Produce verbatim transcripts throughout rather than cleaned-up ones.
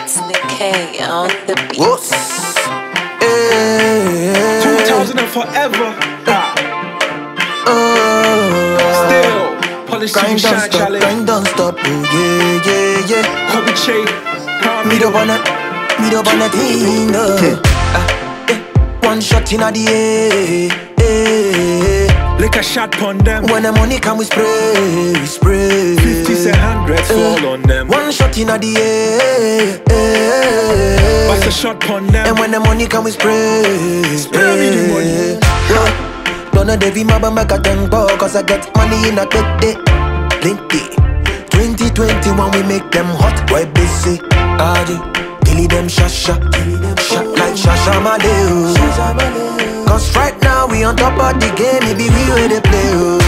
It's the K on the beat. Whoops. Hey. two thousand and forever. Ah. Oh. Still, polish Grind shine don't stop, challenge. grind don't stop. Oh yeah, yeah, yeah. Hobby Che. Me don't wanna, me don't wanna clean up. Ah, eh. One shot in the air. Eh. Lick a shot on them. When the money come, we spray, we spray. Fifties and hundreds fall on them. One shot in the air. Eh. What's a shot on them? And when the money come, we spray, Spray me the money. Yeah. Don't know Devi Maba make a tempo, cause I get money in a quick day. Plenty. twenty twenty-one we make them hot, boy busy. Adi, killing them shasha, shot like Shasha Maleo. Cause right now we on top of the game, maybe we where they play.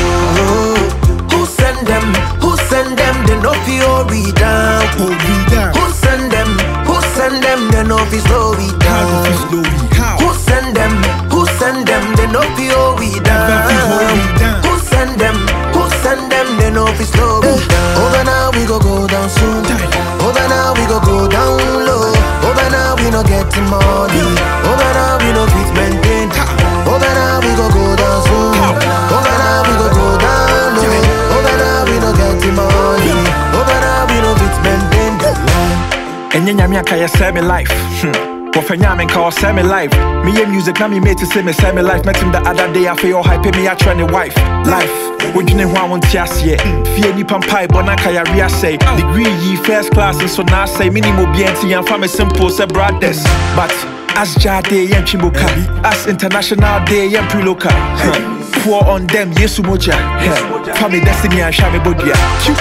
Oh. Who send them? Who send them? They know fi hold we down. Hold me down. Who send them? Who send them? They know fi slow we How do down. you slow me? How? Who send them? Who send them? They know fi hold we Never fi hold me down. down. Who send them? Who send them? They know fi slow we down. Over now we go go down soon. Over now we go go down low. Over now we no get the money. Over now we no fit maintain. Over now we go go down soon. Over now we go go down low. Over now we no get the money. Over now we no fit maintain the line. And then yami akaya say me life. What for yami call say me life. Me yeah music na me made to say me say me life. Met him the other day I feel hype me a trying wife. Life. What you know who I want to ask yet? Fear ni pampai bona kaya ria say. Degree ye first class and so now say minimum B N T and family simple say brothers. But as Jade and Chibuka, as international day and pre-local. Pour on them, yesu moja. Family destiny and shame bodia.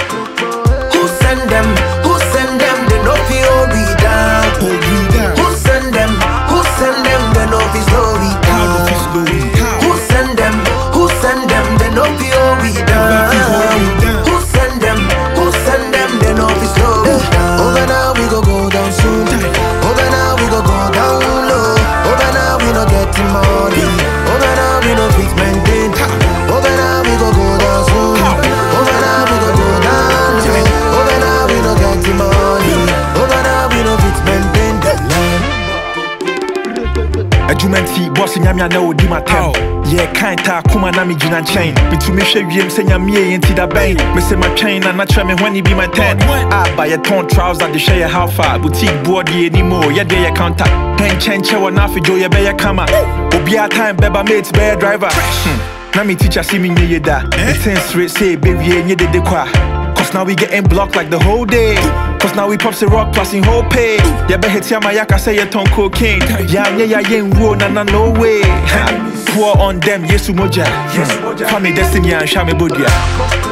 Who send them? Who send them? They know fi hold we down. Hold me down. Who send them? Who send them? They know fi slow we How do you down. slow me? How? Who send them? Who send them? They know fi hold we down. fi hold we down. Who send them? Who send them? They know fi slow we down. Over now we go go down soon. Over now we go go down low. Over now we no get the money. Over now we no fit maintain. Over now we go go down soon. Over now we go go down low. Over now we no get the money. Over now we no fit maintain the line. Adwumanti boss nyame na odi matam. Yeah, kind ta kuma na me gina chain. Bitumi hwe wiem se nyame ye enti da bang. Me se my chain na na try me when he be my ten. Ah, buy a ton trouser the share how far. Boutique board ye anymore. Yeah, there your counter. Ten chen che wa na fi jo ye be ya kama. Obi a time beba mates be driver. Na me teacher see me nye da. It seems straight say baby ye nye de de kwa. Cause now we getting blocked like the whole day. Cause now we pops the rock plus in whole pay. Yeah, be hit ya my yaka say you ton cocaine. Yeah, yeah, yeah, yeah, whoa, na na no way. Pour on them, yesu moja. Family destiny and shame bodia.